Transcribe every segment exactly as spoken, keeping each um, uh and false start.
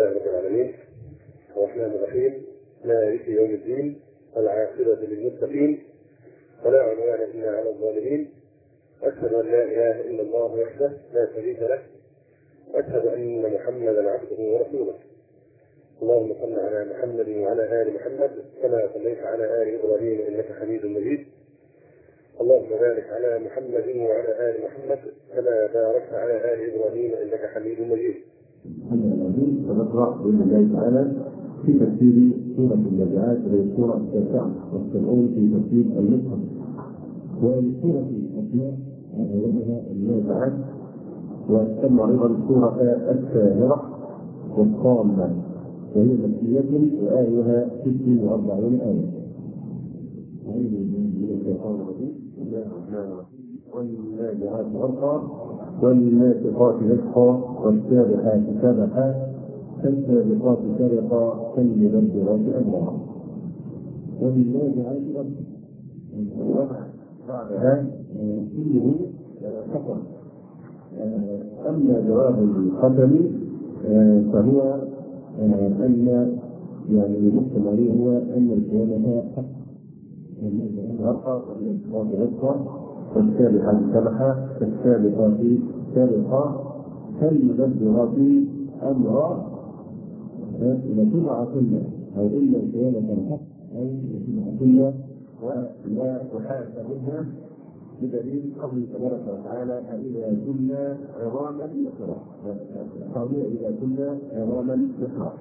لله رب العالمين الرحمن الرحيم مالك يوم الدين والعاقبة للمتقين ولا عدوان إلا على الظالمين. أشهد أن لا إله إلا الله وحده لا شريك له وأشهد أن محمدا عبده ورسوله. اللهم صل على محمد وعلى آل محمد كما صليت على آل إبراهيم إنك حميد مجيد. اللهم بارك على محمد وعلى آل محمد كما باركت على آل إبراهيم إنك حميد مجيد. سنقرأ بإذن الله تعالى في تفسير سورة النازعات وهي السورة التاسعة والسبعون في تفسير المصحف. والسورة الأسماء وجهها النازعات، وتسمى أيضا سورة الساهرة والطامة، وهي مكية وآيها ست وأربعون آية. أعوذ بالله من الشيطان الرجيم. بسم الله الرحمن الرحيم. والنازعات غرقا والناشطات نشطا والسابحات سبحا فالسابقات سبقا فالمدبرات أمرا والنازعات غرقا. بعدها كله حصل. أما جواب القسم فهو أن يعني المحكم عليه هو أن القيامة حق. غرقا والناشطات نشطا والسابقات سبحا فالسابقات سبقا فالمدبرات أمرا. إذا تبع كنا أو إلا القيامة الحق أو تبع كنا ولا تحاسب منها بدليل قوله تبارك وتعالى أإذا كنا عظاما نخرة. قوله إذا كنا عظاما نخرة.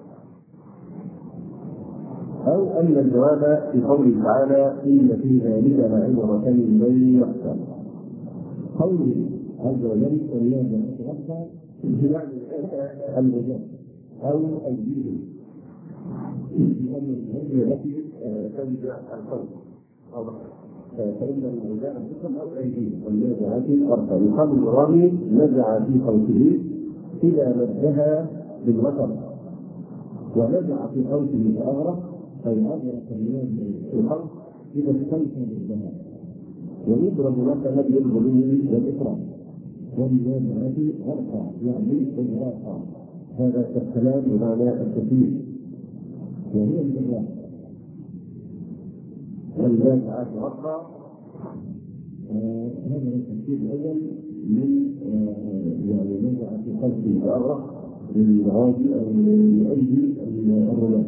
أو أن الجواب في قوله تعالى إن في ذلك لعبرة لمن يخشى. قوله عز وجل والنازعات غرقا بمعنى المجاز أو أيديهم، لأن الهدي التي تنزع القلب فإن المجاز أنفسهم أو أيديهم. والنازعات غرقا يقال الرامي نزع في قوسه إذا مدها بالوتر، ونزع في قوسه فأغرق أي أغرق الناس في القوس إذا استنفذ بالذهب. ويضرب مثلا بالغلو والإفراط. والنازعات غرقا يعني إغراقا، هذا كالكلام بمعنى الكثير وهي الإغراق. والنازعات غرقا هذا التفسير الأول من يعني نزع في قلبه فأغرق للغازي أو لأيدي الرماة.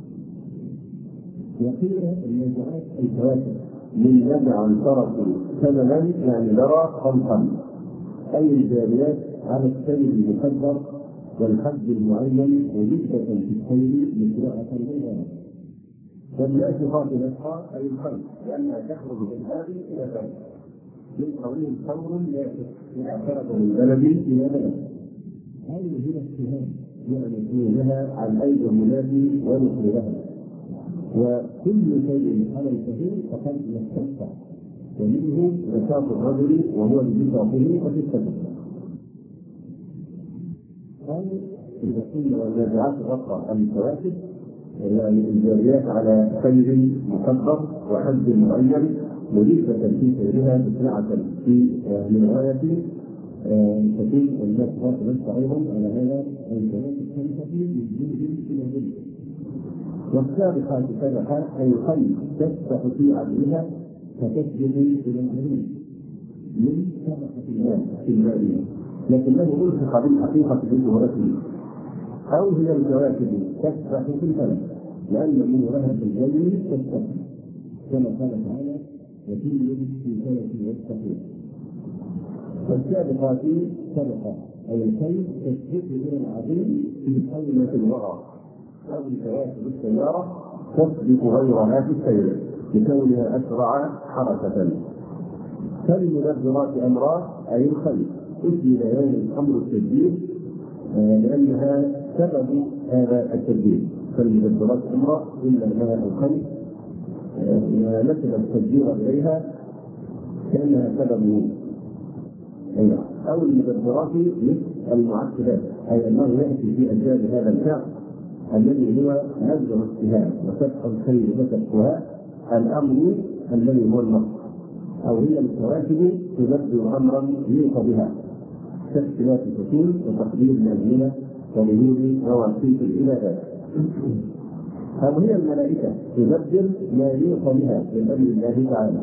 وقيل النازعات الكواكب من نزع الفرس ثمنا يعني نرى خلقا، أي الجاريات على السير المقدر والحد المعين ونسبة في السير مسرعة غيرها. والناشطات نشطا أي الخلق لأنها تخرج من هذه إلى ذلك، من قولهم ثور ناشط إذا خرج من بلد إلى بلد. هذه هنا السهام يعني لها عن أيدي المنادي ونصرها. وكل شيء على الكثير فقد يستقطع، ومنه نشاط الرجل وهو بنشاطه وفي السبب. أو إذا كنا والنازعات غرقا الكواكب يعني الجاريات على سير مقدر وحد معين مضيفة في سيرها مسرعة في من غاية تكون الناشطات نشطا أيضا على هذا الكواكب الخليفة من جنب إلى جنب. والسابقات سبحا أي خير تسبح في عدلها فتسجد إلى الجنوب من سبقة الماء في المائية، لكنه ألحق بالحقيقة بجهرته. أو هي الكواكب تسبح في الفلك لأن نورها في الجو تسبح كما قال تعالى وكل في فلك يسبحون. والسابقات سبقا أي الخير تسبح إلى العظيم في حولة الورى. أو الكواكب السيارة تسبق غيرها في السير لكونها أسرع حركة. فالمدبرات أمرا أي الخير أسند هذا الأمر التدبير لأنها سبب هذا التدبير. فالمدبرات أمرا إلا أنها الخير ونسب التدبير إليها كأنها سبب. أو المدبرات مثل المعكرات أي أنه يأتي في أجزاء هذا الفعل الذي هو نزع السهام وفتح الخير وفتحها الأمر الذي هو النصر. أو هي الكواكب تدبر أمرا يوصى بها كاختلاف الفصول وتقدير الأزمنة ولوجود مواقيت العبادات. أو هي الملائكة تدبر ما يليق بها من أمر الله تعالى.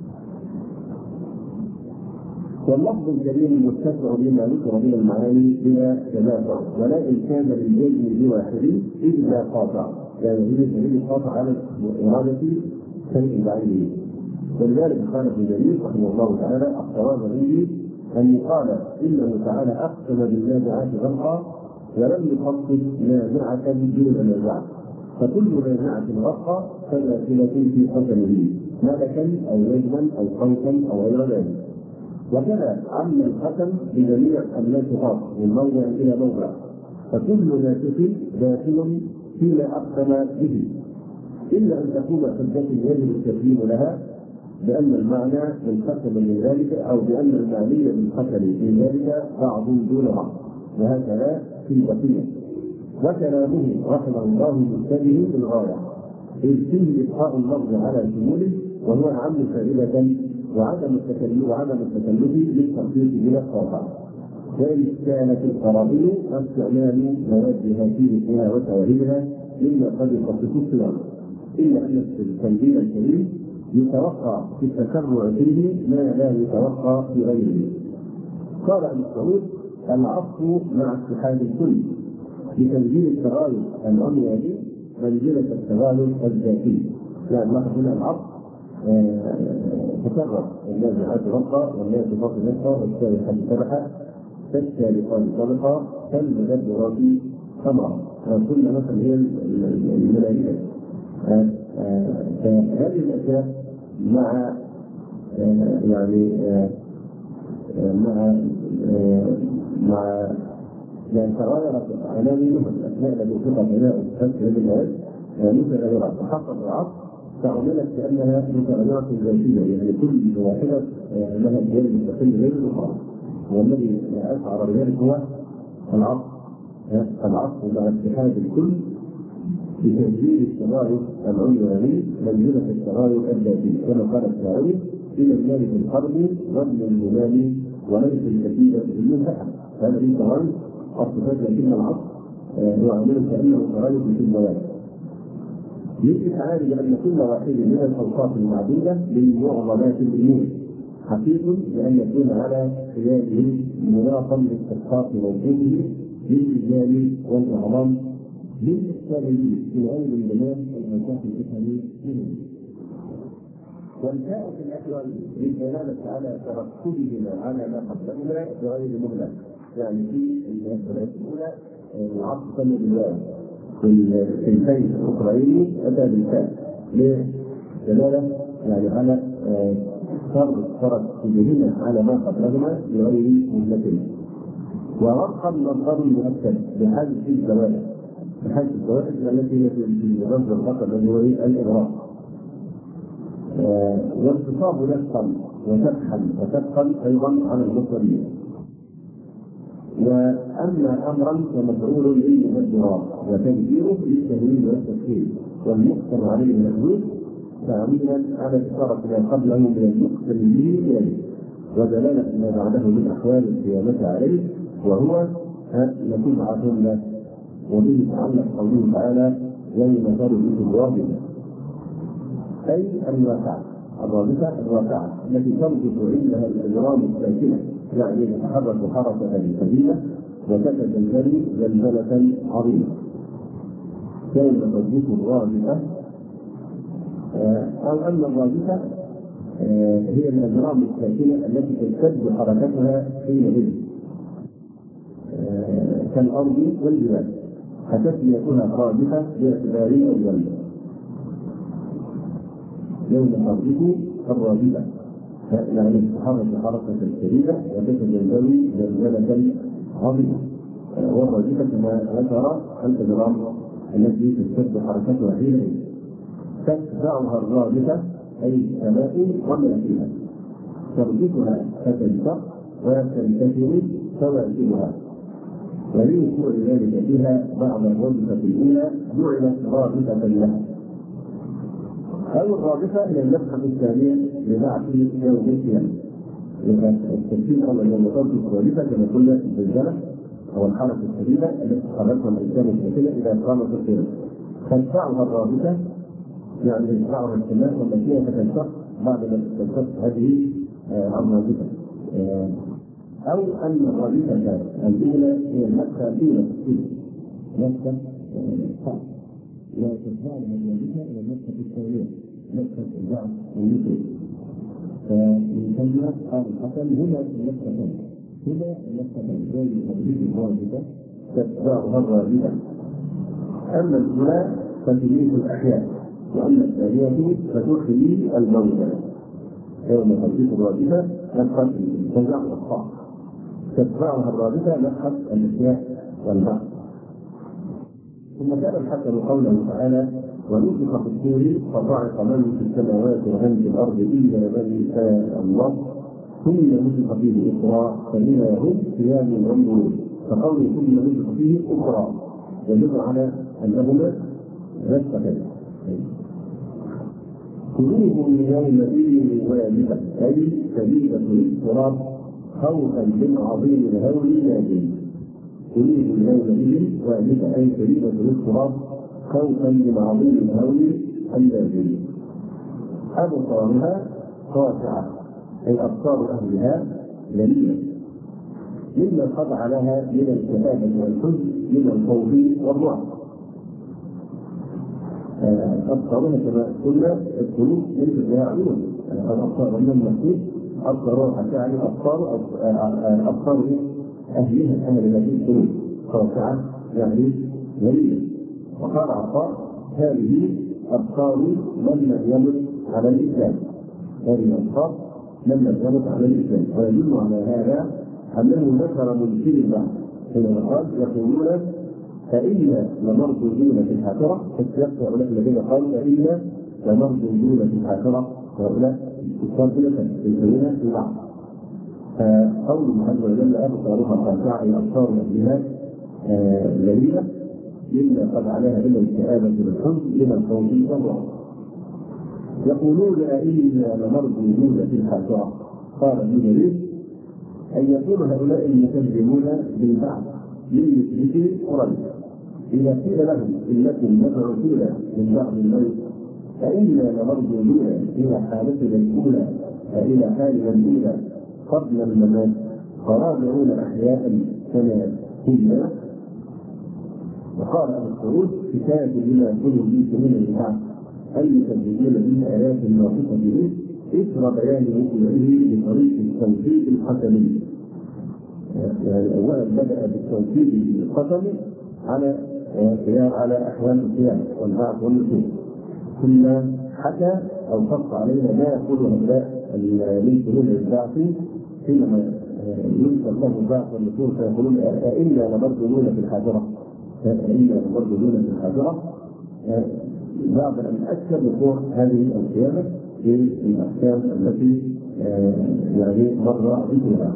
واللفظ الكريم المتسع بما ذكر من المعاني بلا تنافع، ولا إمكان للجزم بواحد إلا قاطع، يعني يريد دليل قاطع على إرادة شيء بعينه. ولذلك قال ابن جرير رحمه الله تعالى: الصواب به أن يقال إنه تعالى أقسم بالنازعات غرقا ولم يخصص نازعة دون نازعة، فكل نازعة غرقا فداخلة في قسمه ملكا أو نجما أو خوفا أو غير ذلك. وكذا عم القسم بجميع الناسخات من موضع إلى موضع، فكل ناسخ داخل فيما أقسم به، إلا أن تكون حجة يجب التسليم لها بأن المعنى منقسم من ذلك، أو بأن المعني منقسم من ذلك بعض دون بعض، وهكذا في بقية. وكلامه رحمه الله مشتبه بالغاية، إذ فيه إبقاء اللفظ على شموله، وهو أعم فائدة وعدم التكلف وعدم التكلف للتخصيص بلا قاطع. وإن كانت القرابين استعمال موادها في ذكرها وتوهيدها مما قد يخصص الصيام، إلا أن التنزيل الكريم يتوقع في التشرع فيه ما لا يتوقع في غيره. قال ابن مسعود: العطف مع اتحاد الكل بتنزيل التغاير العنواني منزلة التغاير الذاتي. يعني لاحظ هنا العطف تكرر: النازعات غرقا والنازعات نسقا والسابحات سبحا فالسابقات سبقا فالمدبرات امرا. كل مثلا هي الملائكة. فهذه الاشياء مع يعني مع مع يعني تغيرت عناوينهم الاسماء التي وصفت بناء هذه الآيات متغيرة، فحقق العطف تعاملت كأنها متغيرة ذاتية، يعني كل واحدة لها جانب مستقل غير الأخرى. والذي أشعر بذلك هو العطف العطف مع اتحاد الكل بتسجيل التغاير العنواني منزلة التغاير الذاتي، كما قال الشاعر: إلى المال في القرب وابن المال وليس الكثير بالمنتحى. هذا في تغاير الصفات، لكن العطف هو عامل كأنه تغاير في البيان، للإشعار بأن كل واحد من الأوصاف المعدودة من معظمات الأمور حقيق بأن يكون على خلاله مناطا لاستحقاق موجوده للإجلال والإعظام للإحسان في غير الجمال والأوصاف الإسلامية منه. والفاء في الأكوان للدلالة على ترتبهما على ما قدمنا بغير مهلة، يعني في الآية الأولى العطف بالواو، في البيت الأخرين أتى بالفاء لدلالة يعني على ترتبهما على ما قدمنا بغير مهلة. ورقم مصدر مؤكد بحذف الزوائد، بحذف الزوائد التي هي في الرمز الخطأ الذي هو الإغراق. وانتصاب نسقا وفتحا وفتحا أيضا على المصدرين. وأما أمرا فمفعول للمدبرات وتدبيره للتهويل والتسهيل، والمقسم عليه المحدود تعميما على إشارة ما قبله من المقسم به إليه ودلالة ما بعده من أحوال القيامة عليه، وهو لتبعثن. وبه تعلق قوله تعالى: يوم ترجف الرادفة، أي الواقعة. الرادفة الواقعة التي ترجف عندها الأجرام الساكنة، يعني تتحرك حركة شديدة وتتزلزل زلزلة عظيمة. يوم ترجف الرادفة، أو أن الرادفة هي الأجرام الساكنة التي تشتد حركتها حينئذ كالأرض والجبال، فتسميتها رادفة باعتبار الجنة. يوم ترجف الرادفة يعني تتحرك حركة شديدة وتتزلزل زلزلة عظيمة. والرادفة كما ذكر الأجرام التي تشتد حركتها حينئذ تتبعها الرادفة أي السماء وما فيها، ترجفها فتنشق وتنتشر سواسلها. ولوقوع ذلك فيها بعد الرادفة الأولى جعلت رادفة لها، أو الرادفة إلى النفخة الثانية لبعث يوم القيامة. التفسير قال أن المطر الرادفة كما قلنا الزلزلة أو الحركة الشديدة التي خرجها الإنسان الساكنة إلى إقامة القيام. تدفعها الرابطة يعني تدفعها السماء والتي تنشق بعد ما تنشق هذه الرابطة، أو أن الرابطة الأولى هي النفخة الأولى نفخة صعب وتدفعها الرابطة إلى النفخة الثانية نفخة البعث والنشر. فيسمى قال الحسن هنا النفختان هنا النفختان زي هذه الرابطة تتبعها الرابطة. أما الأولى فتميت الأحياء وأما الثانية فتحيي الموتى. يوم تميت الرابطة نفخة تنزع الأخطاء تتبعها الرابطة نفخة الأحياء والبعث. ثم كان الحسن قوله تعالى ونفخ في الصور فصعق من في السماوات ومن في الارض الا من شاء الله ثم نفخ فيه اخرى فاذا هم قيام ينظرون. فقوله ثم نفخ فيه اخرى يدل على انهما نفختان. قلوب يومئذ واجبه اي شديده الاضطراب خوفا من عظيم الهول نادم. قلوب يومئذ واجبه اي شديده الاضطراب خوفا من عظيم الهول النازل. أبصارها خاشعة أي أبصار أهلها ذليلة مما خضع لها من الكآبة والحزن من الخوف والرعب. أبصارها كما قلنا القلوب ليست لها عيون، الأبصار من المحسوس أبصارها يعني أبصار أبصار أهلها أهل هذه القلوب خاشعة يعني ذليلة. وقال عطاء هذه أبصار من لم يمت على الإسلام هذه أبصار من لم يمت على الإسلام. ويدل على هذا أنه ذكر منكر البعث حينما قال يقولون فإنا لمردودون في الحافرة فالسياق هؤلاء الذين قالوا فإنا لمردودون في الحافرة هؤلاء الكفار يسمون في بعض. فقوله عز وجل أبصارها خاشعة أي أبصار أهلها ذليلة مما قد عليها من الكآبة والحزن من الخوف والرعب. يقولون أئنا لمردودون في الحافرة. قال ابن جرير أن يكون هؤلاء المكذبون بالبعث من مشركي قريش إذا قيل لهم إنكم مبعوثون من بعد الموت فإنا لمردودون إلى حالتنا الأولى إلى حالنا الأولى قبل الممات فراجعون أحياء كما كنا. وقال أبو الخروج كتاب لما كنوا به من البعث أن يكذبون به آيات ناطقة به إثر بيان وقوعه بطريق التوحيد القسمي. يعني أولا بدأ بالتوحيد القسمي على قيام على أحوال القيامة والبعث والنشور، ثم حكى أو قص علينا ما يقول هؤلاء المنكرون للبعث حينما ينكر له البعث والنشور فيقولون أئنا لمردودون في الحافرة فإنا لمردودون في الحافرة بعد أن أكد وقوع هذه القيامة في الأحكام التي يعني مر ذكرها.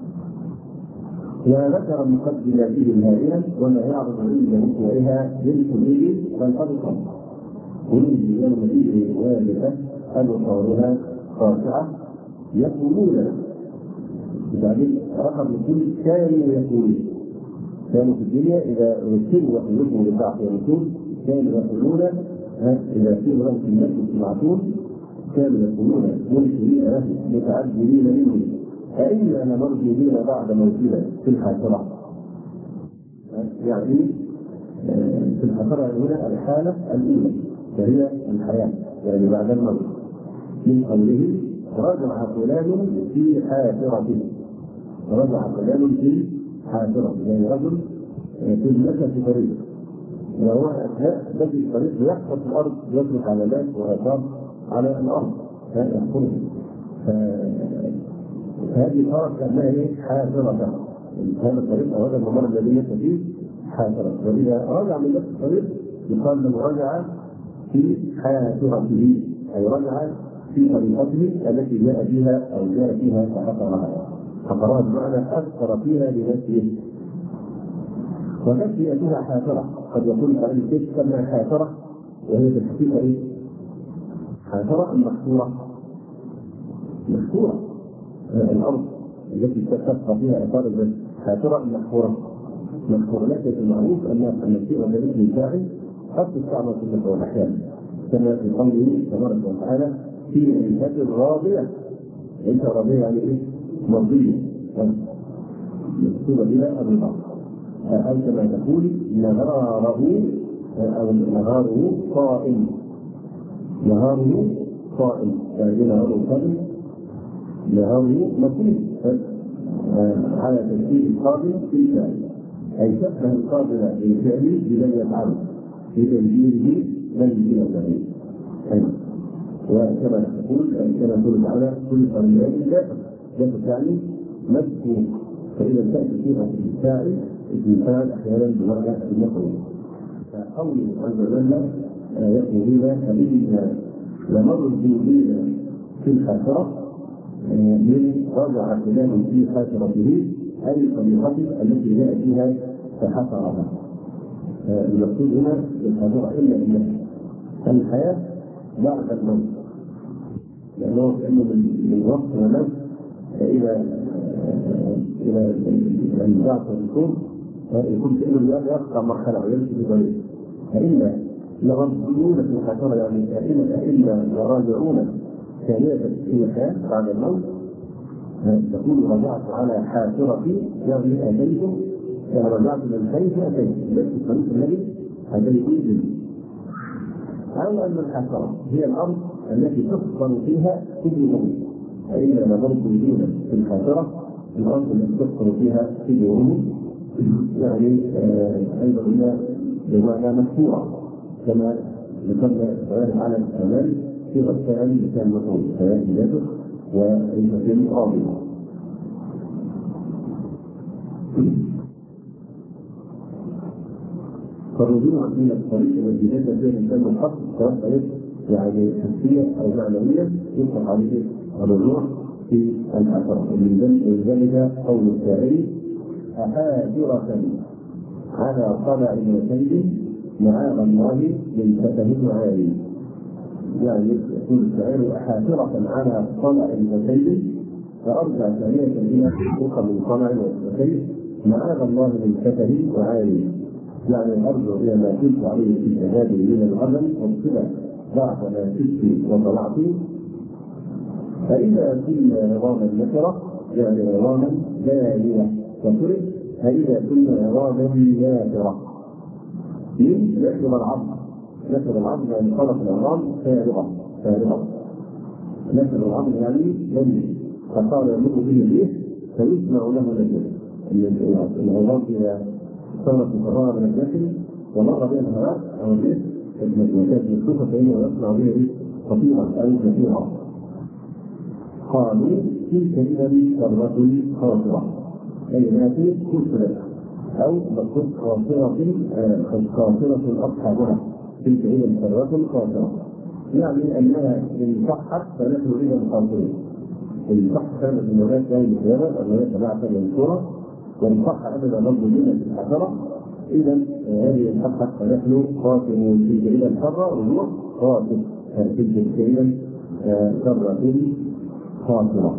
وذكر مقدماته الهائلة وما يعرض عند وقوعها للكلية والأبصار. كل يومئذ واجبة أبصارها خاشعة يقولون بعدين رقم كل كانوا يقولون كانوا في الدنيا إذا رسلوا وحيوهم للبعث والرسول كانوا يقولون إذا قيل لهم في الناس يسمعون كانوا يقولون منكرين له متعجلين منه فإنا لمردودون بعد موتنا في الحافرة. يعني في الحافرة هنا الحالة الأولى وهي الحياة يعني بعد الموت. من قوله رجع فلان في حافرته رجع فلان في حافرة يعني رجل في المكة في طريق وهو أثناء بدء الطريق يحفظ في الأرض يترك علامات وآثار على الأرض يحفظه. فهذه صارت كأنها حافرة هذا الطريق أو هذا الممر الذي يأتي فيه حافرة. وإذا رجع من نفس الطريق يقال له رجع في حافرته أي رجع في طريقته التي جاء فيها أو جاء فيها فحفرها حفرها بمعنى أثر فيها بنفسه. ونفسي فيها حافرة قد يكون قائل الكيس كما حافرة وهي في الحقيقة إيه؟ حافرة المحفورة محفورة الأرض التي تبقى فيها أثار الجسد حافرة المحفورة مذكور لك في المعروف أن أن الصيغة باسم الفاعل قد تستعمل في بعض الأحيان كما في قوله تبارك وتعالى في عيشة راضية. عيشة راضية يعني إيه؟ مرضية مكتوبة إلى الرضا، أو كما تقول نهاره أو نهاره قائم، نهاره قائم يعني نهاره قائم، نهاره مكتوب على ترتيب القابل في الفعل، أي شبه القابل بالفعل بمن يفعله في تنزيله من يفعله. وكما تقول كما تقول تعالى كل قريات ذات ذات فعل مسبوق، فإذا تأتي صيغة الفاعل اسم الفاعل أحيانا بمعنى المفعول. فقوله عز وجل يقول فإذا لمروا بنا في الحافرة من رجع فلان في حافرته أي طريقته التي جاء فيها فحفرها. المقصود هنا بالحافرة إلا إن الحياة بعد الموت، لأنه كأنه من وقت ونفس إلى إلى يعني بعد الكون يكون كأنه يقطع مرحلة ويمشي في طريق. فإلا لغرضيون في الحافرة يعني إلا لراجعون ثانية في الحياة بعد الموت، تقول رجعت على حافرتي يعني أتيتم يعني رجعت من حيث أتيت بس الطريق الذي أتيتم به. أو أن الحافرة هي الأرض التي تفصل فيها كل يوم، فإلا لغرضيون في الحافرة الأرض التي تفصل فيها كل يوم يعني أيضا هي بمعنى مشهورة كما ذكرنا بيان على الأمان في غسان كان مفعول بيان ذاته وإنسان قاضي. فالرجوع من الطريق الذي ليس فيه الإنسان الحق سواء يعني حسية أو معنوية يطلق عليه الرجوع في الحافرة. ومن ذلك قول الشاعر أحافرة على طلع وسيل معاذ الله من فتح عالي، يعني يقول الشاعر أحافرة على طلع وسيل فأرجع ثانية إلى حقوق من طلع وسيل معاذ الله من فتح وعالي، يعني أرجع إلى ما كنت عليه في شهادة من الغنم والصلة بعد ما كنت وطلعت. فإذا كنا عظاما نكرة يعني عظاما دانية وفرق، فإذا كنا عظاما نافرة من نشر العظم، نشر العظم يعني خلق العظام فارغة فارغة، نشر العظم يعني يمشي فصار يمر به الريح فيسمع له نشر العظام إذا صارت مفرغة من الداخل ومر بها الهواء أو الريح كانت مكتوفة فإنه يصنع به خطيرا أو كثيرا. قالوا تلك إذا ذرة خاطرة أي ما في كفر أو مقصود خاطرة خاطرة أصحابها، تلك إذا ذرة خاطرة يعني أنها إن صحت فنحن إذا خاطرين، إن صح كانت المولاد لا يمكنها المولاد تبعث منصورة، وإن صح أبدا نظر لنا في الحجرة إذا هذه الحقة فنحن خاطرون. تلك إذا الحرة والروح خاطر، تلك إذا ذرة خاطرة.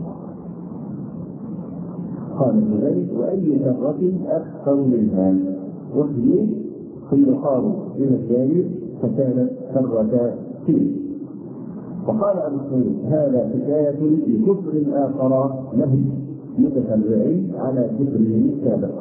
قال ابن ذلك وأي ذرة أكثر منها وهي خيرقان من الثاني فكانت ذرة فيه. وقال أبو سعيد هذا حكاية لكفر آخر له متفرعين على كفره السابق.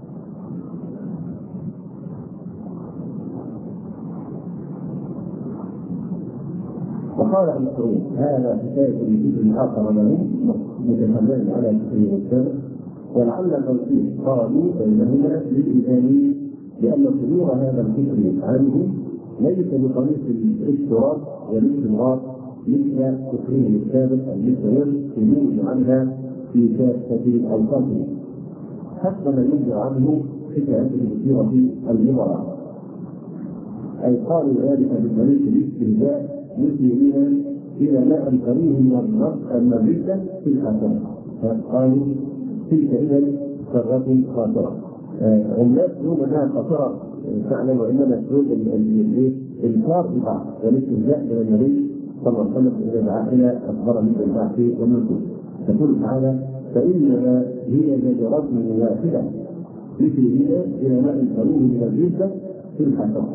وقال أبو سعيد هذا حكاية لكفر آخر له متفرعين على كفره السابق، ولعل التوفيق قالوا بينهما للإيمان لأن صدور هذا الكفر عنه ليس بطريق الاشتراك والاستمرار مثل كفره السابق المستمر خروج عنها في كافة أوقاته حتى ما يرجع عنه حكايته بصيغة النظرة، أي قالوا ذلك بطريق الاستهزاء مسلمين إلى ما أنكروه من الردة في الحسنة، فقالوا تلك إذا ذرة خاسرة. الناس يقولون أنها خاسرة فعلا، وإنما يقول الإنكار ببعض والاستهزاء من النبي صلى الله عليه وسلم إذا دعا إلى أخبار من البعث والنزول. يقول تعالى فإنما هي زجرة واحدة مثل هنا إلى ماء قليل من الزبدة في الحشرة.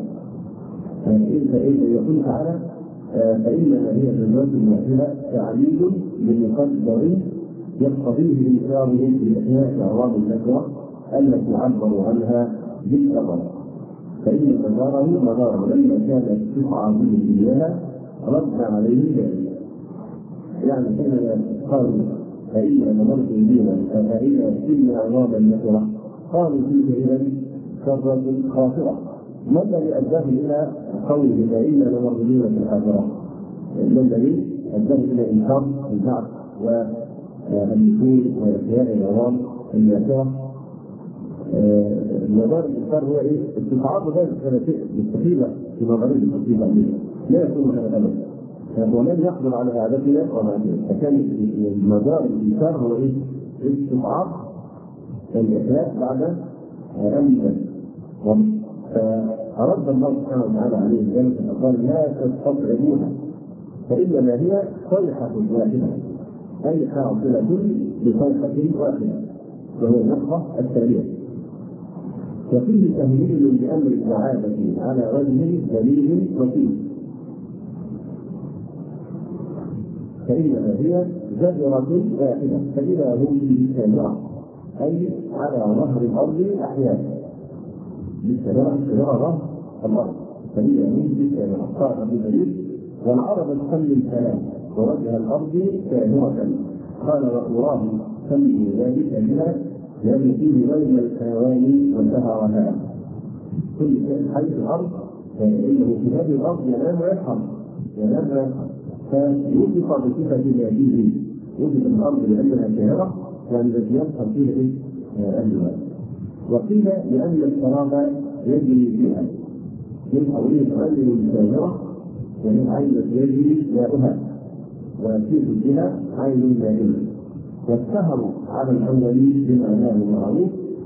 يقول تعالى فإنما هي جنات واحدة تعليل لمقدر يقتضيه إنكاره في أثناء أعوام النكرة التي عبروا عنها بالأول، فإن مداره مدار لما كانت تسعى به إياها رد عليه ذلك. يعني حينما قالوا فإن نمرت بنا فإن كنا أعوام النكرة قالوا فيه إذا شرة خاطرة. ما الذي أداه إلى قوله فإن نمرت بنا في الآخرة؟ ما الذي أداه إلى إنكار البعث والنشور وإحياء العظام الناكرة؟ مدار الإنكار هو إيه؟ استشعار ذلك كان شيء مستحيل في نظرية التفصيل عليه، لا يكون هذا أبدا. ومن يقدر على عادتنا فكان مدار الإنكار هو إيه؟ استشعار الإحياء بعد أمن. فرد الله سبحانه وتعالى عليه ذلك فقال لا تستطعموها فإنما هي صيحة واحدة، أي حاصلة بصيحة واحدة، وهي النقطة الثانية. وفيه تهويل بأمر الإعادة على وجه دليل وكيل، فإنما هي زجرة واحدة فإذا هم به سامرة، أي على ظهر الأرض أحيانا بالسامرة شجرة ظهر الأرض فإذا هم به سامرة. قال ابن جرير والعرب تسمي الكلام ووجه الأرض سامرة، قال وأراه سمي ذلك بها لأن فيه بين الحيوان وسهرها. كل شيء حي في الأرض فإنه في هذه الأرض ينام ويسهر ينام ويسهر فيوصف بصفة ذاته، وجد الأرض لأنها شهرة يعني التي يسهر فيها أهلها. وقيل لأن الشراب يجري فيها من حوله تغير الشاهرة ومن عين يجري ماؤها وفي ضدها عين مائلة. والسهر على الأول بمعناه المعروف.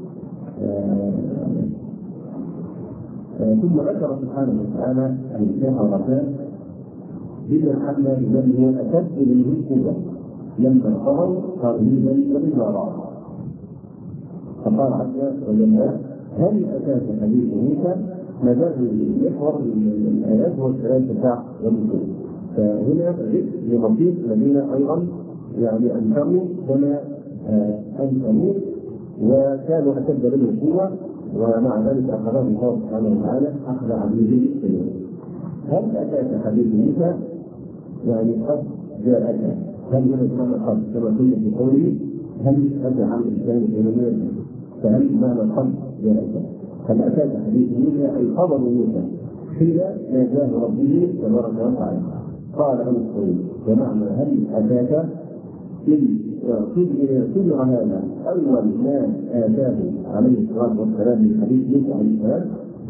ثم ذكر سبحانه وتعالى السهرة بما حل بمن هو أشد منه قوة لما انقضوا قريبا وبالنار. فقال عز وجل هل أتاك حديث موسى؟ مجال محور الآيات هو الكلام بتاع والنزول. فهنا ذكر لمصير الذين أيضا يعني أنكروا كما أنكروا وكانوا أشد منه قوة، ومع ذلك أخذهم الله سبحانه وتعالى أخذ عزيزه السلام. هل أتاك حديث موسى؟ يعني قد جاءك. هل هنا كما قد كما قلنا في قوله هل أتى عن الإنسان إلى فهل معنى قد جاءك؟ هل أتاك حديث موسى أي خبر موسى حين ناداه ربه تبارك وتعالى. قال عن الصوم بمعنى هل أتاك إن صدر هذا أول ما آتاه عليه الصلاة والسلام من حديث موسى عليه السلام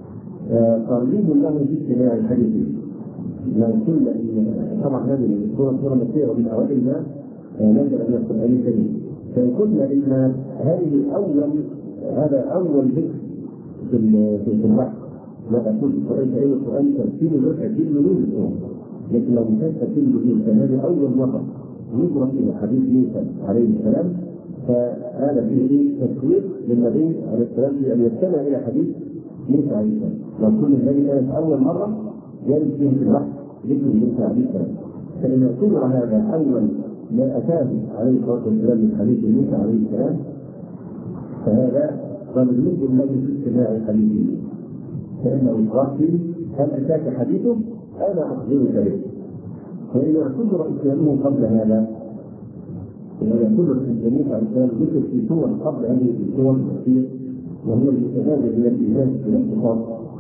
ترغيب له في اتباع الحديث. لو قلنا ان طبعا هذه السوره سوره مكيه ومن اوائل ما نزل من القران الكريم، فلو قلنا ان هذه اول هذا اول ذكر في في الوحي لا اقول في القران الكريم القران ترتيب الركعه في نزول السوره، لكن لو كان ترتيب النزول فهذه اول مره يذكر فيها حديث موسى عليه السلام، فهذا فيه تسويق للنبي عليه السلام بان يستمع الى حديث موسى عليه السلام. لو كل النبي كانت اول مره يرد فيه في الوحي ذكر موسى عليه السلام، فإذا اعتبر هذا أول ما أتاه عليه الصلاة والسلام من حديث موسى عليه السلام فهذا مطلوب له في اتباع حديثه، فإنه قال فيه هل أتاك حديثه؟ أنا أخبرك به. فإذا اعتبر إسلامه قبل هذا ويعتبر موسى عليه السلام ذكر في سور قبل هذه السور كثير وهو المتبادل من الإيمان في الاختصاص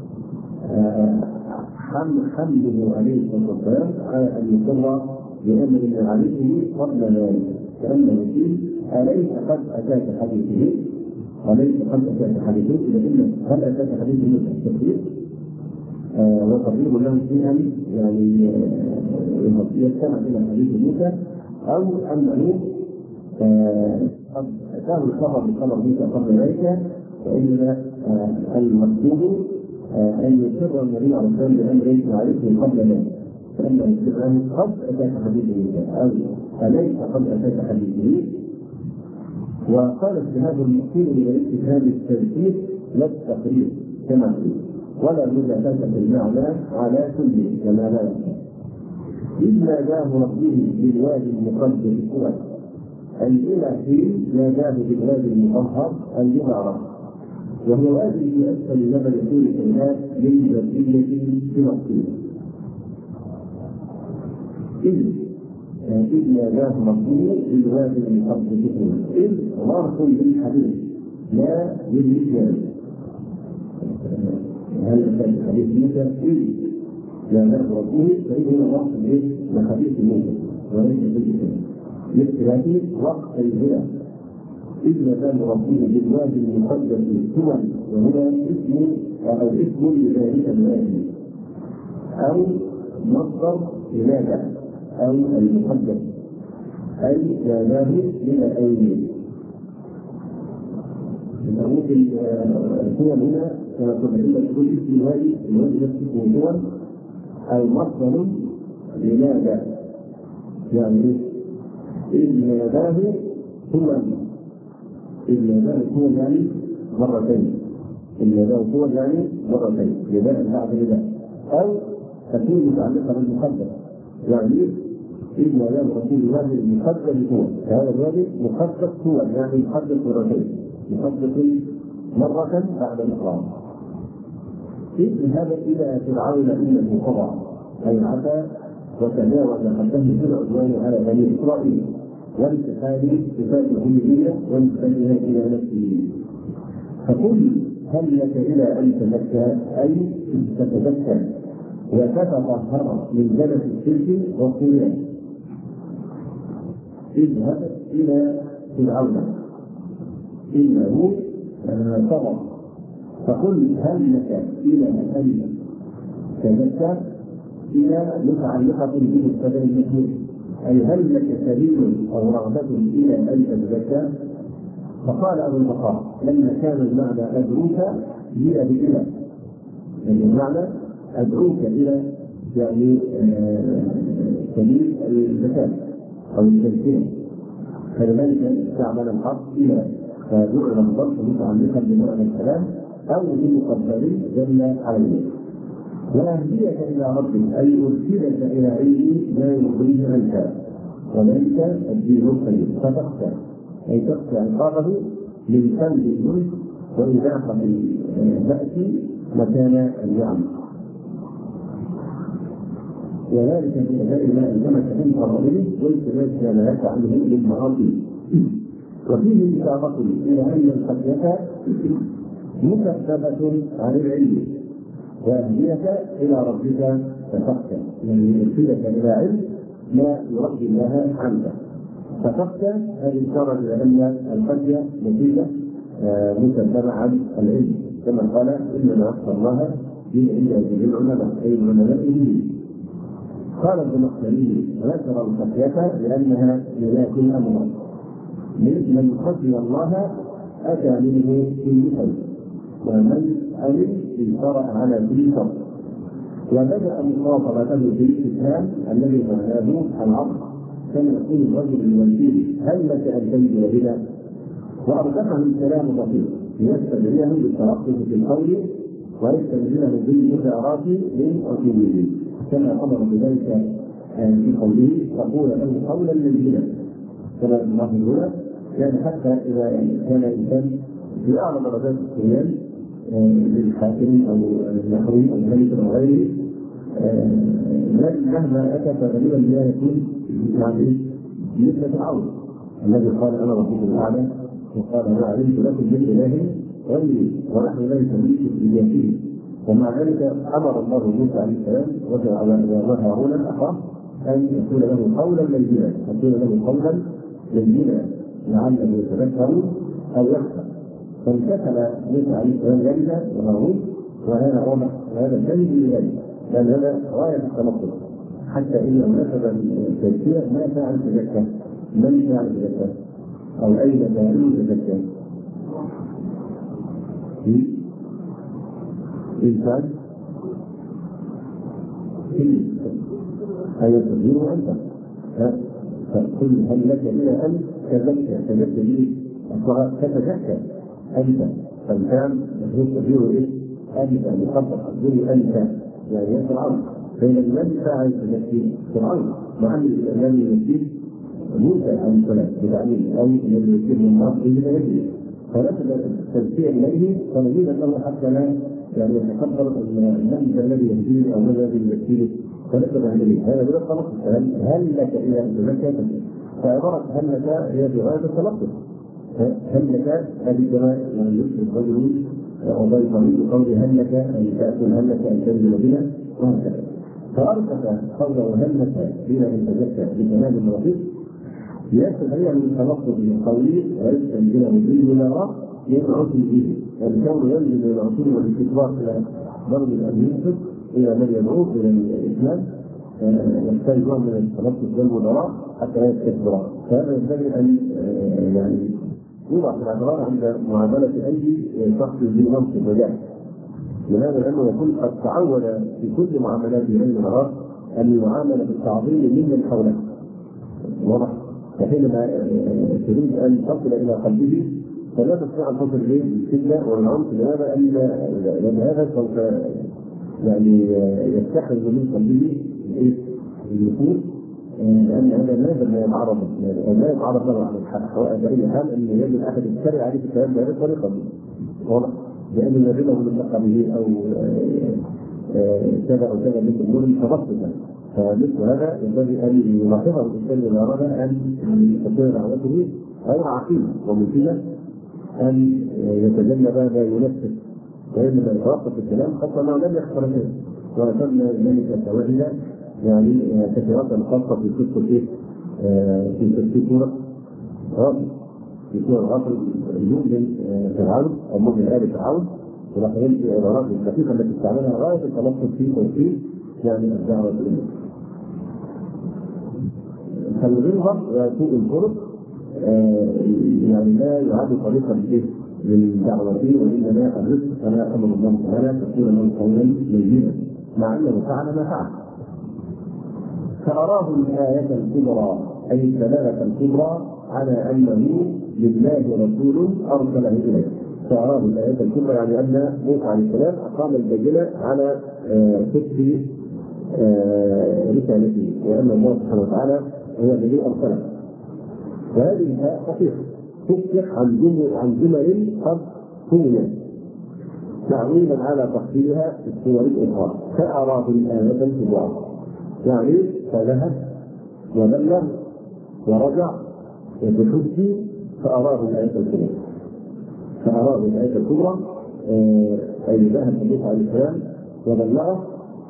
حمله عليه الصلاه والسلام على ان يقر بامر من عليه قبل ذلك، كانه فيه اليس قد اتاك حديثه اليس قد اتاك حديثه لان هل اتاك حديثه من التكليف وتقريب له شيئا يعني يستمع الى حديث موسى او انه قد اتاه الخبر بخبر موسى قبل ذلك، فان المقصود أن يسر النبي عليه الصلاة والسلام بأمر معرفه قبل ذلك، فإنه يسر قد أتاك حديثه أو أليس قد أتاك حديثه وقال اجتهاد المحسن الى اتهام الترتيب لا التقرير كما قيل، ولا مجازفه في المعنى على كل كما لا يحصل. إذ ناداه ربه بالوادي المقدس طوى، أي إلى حين ناداه بالوادي المطهر المبارك، وهو وادي في أسفل جبل طور سيناء من برية فلسطين. إذ إذ ناداه ربه بالوادي المقدس طوى، إذ ظرف للحديث لا للرجال. هل كان حديث موسى إذ ناداه ربه فإنه ظرف لحديث موسى وليس بالكتاب. لاختلاف وقت الهدى. إذ ناداه ربه بالوادي المقدس طوى، وهو اسم أو اسم لذلك الوادي أو مصدر لنادى أو المقدس، أي ناداه من الأيمين. ممكن الطوى هنا كما قلنا إلا تقول اسم الوادي، الوادي نفسه اسمه طوى أو مصدر لنادى، يعني إذ ناداه طوى، إذ ناداه طوى يعني مرتين، إذ ناداه طوى يعني مرتين نداء بعد نداء، أو تكون متعلقة بالمقدس، يعني إذ ناداه رسول الله المقدس طوى، هذا الوادي مقدس طوى يعني مقدس مرتين، مقدس مرة بعد الإقرار. إذ ذهب إلى فرعون إنه طغى، أي عفا وتجاوز حده بالعدوان على بني إسرائيل وانتقال صفات الهوية وانتقالها إلى نفسه. فقل هل لك إلى أن تزكى، أي تتزكى وتتطهر من زلة الشرك والطغيان. اذهب إلى فرعون إنه طغى، فقل هل لك إلى أن تزكى إلى متعلقة بالسبب المسلم، أي هل لك سبيل أو رغبة إلى أن تتزكى؟ فقال أبو البقاء لما كان المعنى أدعوك جاء بإلى، يعني المعنى أدعوك إلى يعني سبيل الزكاة أو التزكية، فلذلك استعمل الحرف إلى، فجعل الظرف متعلقا بمعنى الكلام أو بمقدر دل عليه. وأهديك إلى ربك، أي أرسلك إلى علم لا يرضيه عنك وذلك الدين القيم، فتخشى أي تخشى عقابه من سلب الملك وإزاحة البأس مكان النعم، وذلك في أداء ما ألزمك من فرائضه واجتناب ما نهاك عنه من معاصيه. وفيه إشارة إلى أن الخشية مكتسبة عن العلم، وأهديك إلى ربك فتخشى، يعني يرسلك إلى علم ما يرضي الله عنك فتخشى. هذه إشارة إلى أن الخشية نتيجة مكتسبة عن العلم، كما قال إنما يخشى الله من عباده العلماء، أي العلماء به. قال ابن الخليل ذكر الخشية لأنها ملاك الأمر، من خشي الله أتى منه كل خير، ومن علم انشرع على كل شر. وبدأ مخاطبته بالاستفهام الذي معناه العصر، كما يقول الرجل لوالده هل لك أن تنزل بنا؟ وأردفه الكلام بسيط ليستدعيه بالترقب في القول ويستنزله بالمشاعرات من عقوله، كما أمر بذلك في قوله تقول له قولا لينا، كما الله هنا يعني حتى إذا كان الإنسان في أعلى درجات السيان للحاكم أو النحوي أو الملك أو غيره، مهما أتى فغالبا لا يكون يعني مثل فرعون الذي قال أنا ربكم الأعلى، وقال ما علمت لكم من إله غيري ونحن لا نملك بذاته. ومع ذلك أمر الله موسى عليه السلام وجعل هارون أخاه أن يكون له قولا لينا، يكون له قولا لينا لعله يتذكر أو يخشى. فانتقل موسى عليه السلام ذلك وهارون، وهذا واضح وهذا كلمة لذلك، لأن هذا غاية التنقل، حتى إن مناسبة التزكية ما فعل تزكى، من فعل تزكى أو أين فعل تزكى؟ إنسان أي تغيير أنت، فقل هل لك إلى أن تزكى تزكى به أصلها تتذكر أنت، فالكام مفروض تديره إيه؟ أنت مخطط تديره أنت، يعني أنت الأمر. فإن الذي فاعل تذكير فرعون مع أن الذي يذكر موسى عليه السلام بتعليم أو الذي يذكر من الله إلى يده، فنسب التذكير إليه فنجد له حتى لا يعني يتكبر من الذي يهديه أو من الذي يذكره، فنسب إليه. هذا من التلطف. هل لك إلى تذكر؟ فعبارة هل لك هي بغاية التلطف. هل لك هذه كما يعني يسلك رجل وضيفه بقول هل لك ان تاكل، هل لك ان تنزل بنا، وهكذا. فارسل قوله هل لك بنا ان تزكى بكلام الرفيق يستطيع من التلطف القوي ويسال بنا مدري ولا راى ينعس به، الكون ينزل الى العصور والاستكبار الى ضرب الامين الى من يدعوه الى الاسلام، يحتاج نوع من التلطف والمدراء حتى لا يستكبر. فهذا ينبغي ان يعني يوضع في الاعتبار عند معامله اي شخص ذي منصب وجاه. لماذا؟ لانه يكون قد تعود في كل معاملاته بين النهار ان يعامل بالتعظيم ممن حوله. واضح؟ فحينما تريد ان تصل الى قلبه فلا تستطيع ان تصل اليه بالشده والعنف. لماذا؟ لان هذا سوف يعني يستحرز من قلبه النفوس، لان هذا لازم لا يتعرض لا يتعرض له على باي حال ان يجد احد يشتري عليه في الكلام بهذه الطريقه. واضح؟ لان الذين هم ملتقى به او كذا او كذا من الامور متبسطه، فمثل هذا ينبغي ان يلاحظه الانسان اذا اراد ان يستطيع دعوته غير عقيمه ومفيده، ان يتجنب ما ينفذ وانما يتوقف الكلام خاصه انه لم يحصل شيء. وذكرنا ذلك فوائد يعني كثيرات خاصه في قصه ايه؟ في في سوره غافر، في سوره غافر المؤمن فرعون او مؤمن ال فرعون، ولاحظين في العبارات الدقيقه التي استعملها غايه التلطف في توصيل يعني الدعوه اليه. فالغلظه وسوء الخلق يعني لا يعد طريقا للدعوه، وانما الرزق كما امر الله تعالى تكون له قولا لينا مع انه فعل ما فعل. فاراه الايه الكبرى اي الدلاله الكبرى على انه لله رسول ارسله اليه. فاراه الايه الكبرى يعني ان موسى عليه السلام اقام البينه على صدق رسالته وان الله سبحانه وتعالى هو الذي ارسله. وهذه الآية صحيحة تفتح عن جمل عن جمل قد سئلت تعويلا على تفصيلها في السور الأخرى. فأراه الآية الكبرى يعني فذهب وبلغ ورجع وبحجه فأراه الآية الكبرى. فأراه الآية الكبرى أي ذهب موسى عليه السلام وبلغه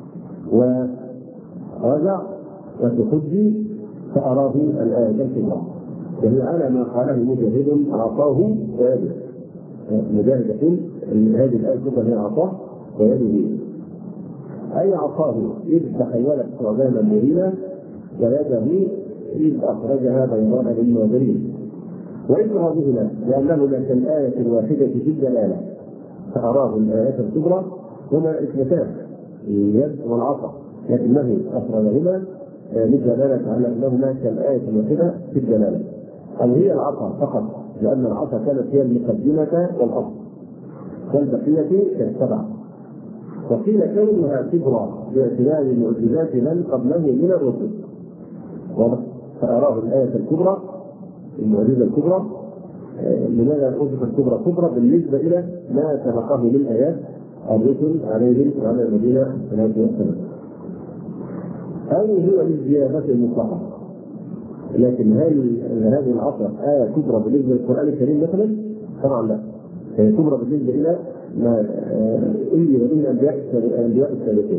ورجع وبحجه فأراه الآية الكبرى، وهي على ما قاله مجاهد عطاه ويده. مجاهد يقول هذه الآية الكبرى هي عطاه ويده، أي عطاه إذ تحولت ثعبانا مبينا ويده إذ أخرجها بيضاء للناظرين. وإكراههما لأنهما كالآية الواحدة في الدلالة. فأراه الآية الكبرى هما اثنتان اليد والعصا، لكنه أخرجهما للدلالة على أنهما كالآية الواحدة في الدلالة، أو هي العصا فقط لأن العصا كانت هي المقدمة والأصل والبقية كالسبع. وقيل كونها كبرى باعتبار معجزات من قبله من الرسل. فأراه الآية الكبرى المعجزة الكبرى. لماذا الأوصف الكبرى كبرى؟ بالنسبة إلى ما سبقه من آيات الرسل عليهم وعلى الذين الصلاة والسلام. أو هو للزيادة المطلقة. لكن هل هذه العصر آية كبرى بالنسبة للقرآن الكريم مثلا؟ طبعا لا. هي كبرى بالنسبة إلى ما أنزل به الأنبياء السابقين.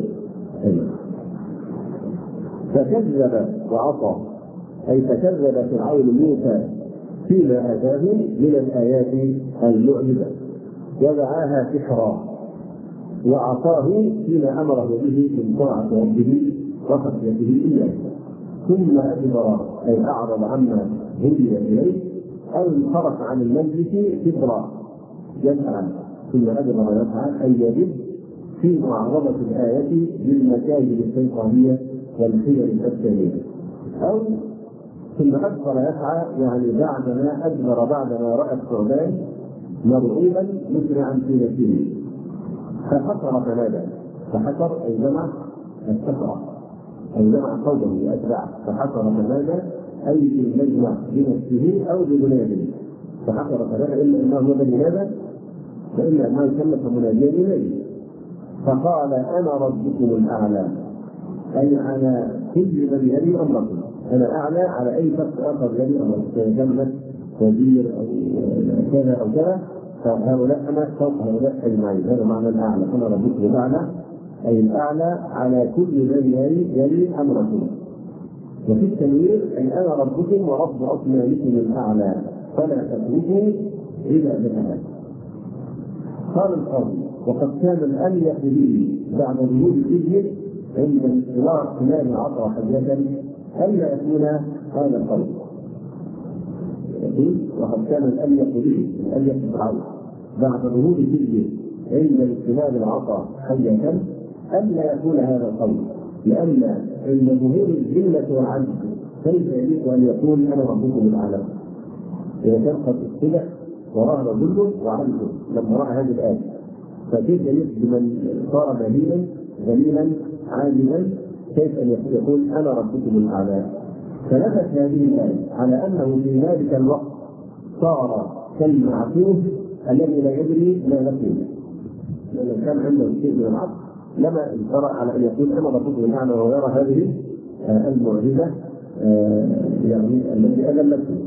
فكذب وعصى أي تكذب فرعون موسى فيما أتاه من الآيات المعجزة ودعاها سحرا، وعصاه فيما أمره به من طاعة ربه وخشيته إياه، ثم أدبر أي أعرض عما هدي إليه أو انصرف عن المجلس كبرا يسعى. ثم أدبر يسعى أي يجب في معارضة الآية بالمكايد الشيطانية والحيل الأبدانية، أو ثم أدبر يسعى، يعني بعدما أدبر بعدما رأى الثعبان مرعوبا مسرعا في نفسه، فحشر فنادى. فحشر أي جمع السفرة أي جمع قومه وأتباعه، فحشر فنادى أي في المجمع بنفسه أو بمنادى. فحشر فنادى إلا أنه هو الذي نادى وإلا أنه كلف مناديا ينادي. فقال أنا ربكم الأعلى، أي على كل من يلي أمركم، أنا أعلى على أي شخص آخر يلي أمركم، كجنة وزير أو كذا أو كذا، فهؤلاء أنا فوق هؤلاء أجمعين. هذا معنى الأعلى، أنا ربكم الأعلى أي الأعلى على كل من يلي يلي أمركم. وفي التنوير أي أنا ربكم ورب أصنامكم الأعلى فلا تتركوا إلى ذلك. قال القاضي وقد كان الأليق به بعد ظهور الإبل عند انطلاق خلال عطر حجة ألا يكون هذا القول. وقد كان الأليق به الأليق بالعوض بعد ظهور الإبل عند انطلاق العطر حجة ألا يكون هذا القول، لأن عند ظهور الذلة والعجز كيف يليق أن يكون أنا ربكم الأعلى؟ إذا كان قد اتبع وراء ذله وعجزه لما رأى هذه الآية، فكيف يليق بمن صار مهينا ذليلا عاجزا كيف أن يقول أنا ربكم الأعلى؟ فنفت هذه الآية على أنه في ذلك الوقت صار كالمعتوه الذي لا يدري ما يقول، لأنه كان عنده شيء من العقل لما اجترأ على أن يقول أنا ربكم الأعلى ويرى هذه المعجزة يعني التي أذلته.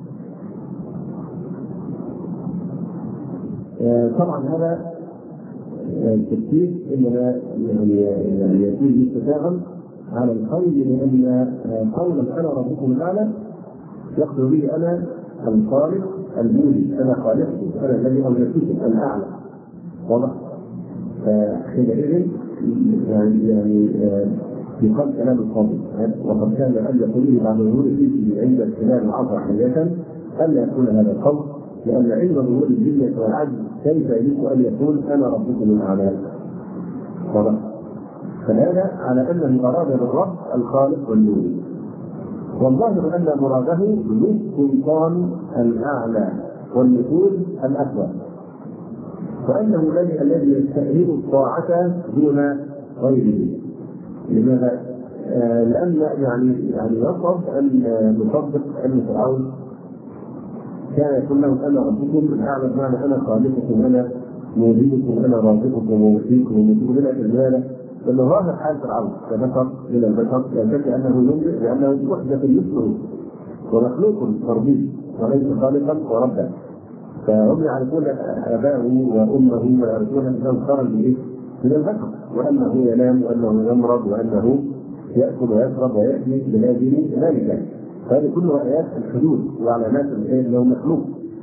طبعا هذا التفكير انما يعني يكون مستفاغا على القول بان قولا انا ربكم الاعلى يقصد به انا الخالق المولي، انا خالقكم، انا الذي اوجدتكم الاعلى. واضح؟ فحينئذ يعني يعني يقال كلام القاضي وقد كان ان يقول بعد ظهور الجزء عند الخلاف العصر حياه الا يكون هذا القول، لأن عند ظهور الجنة والعجز كيف يجب أن يكون أنا ربكم الأعلى؟ واضح؟ فهذا على أنه أراد بالرب الخالق والمولي، والظاهر أن مراده بالسلطان الأعلى والنفوذ الأكبر، وأنه الذي يستأهل الطاعة دون غيره. لماذا؟ آه لأن يعني يعني يصف أن نصدق أن فرعون كان يقول لهم انا ربكم الاعلى، بمعنى انا خالقكم، انا موليكم، انا رازقكم ومحييكم ومجيبكم الى المال، لانه ظاهر حال فرعون كبشر من البشر ينبغي انه ينبئ لانه وحده مثله ومخلوق فردي وليس خالقا وربا، فهم يعرفون اباه وامه ويعرفون انه خرج به من البشر، وانه ينام وانه يمرض وانه ياكل ويشرب وياتي بلاده مالكا. فهذه كلها آيات الحدود وعلامات أنه مخلوق.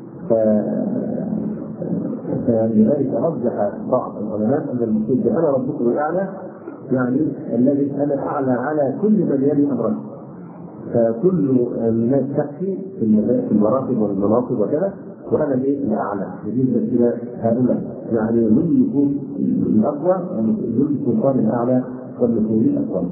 فلذلك رجح بعض العلماء أن المقصود أنا ربكم الأعلى يعني الذي أنا أعلى على كل من يلي أمره، فكل الناس تحكي في المراتب والمناصب وكذا، وأنا الأعلى بالنسبة إلى هؤلاء، يعني من يكون الأقوى من السلطان الأعلى والنفوذ الأقوى.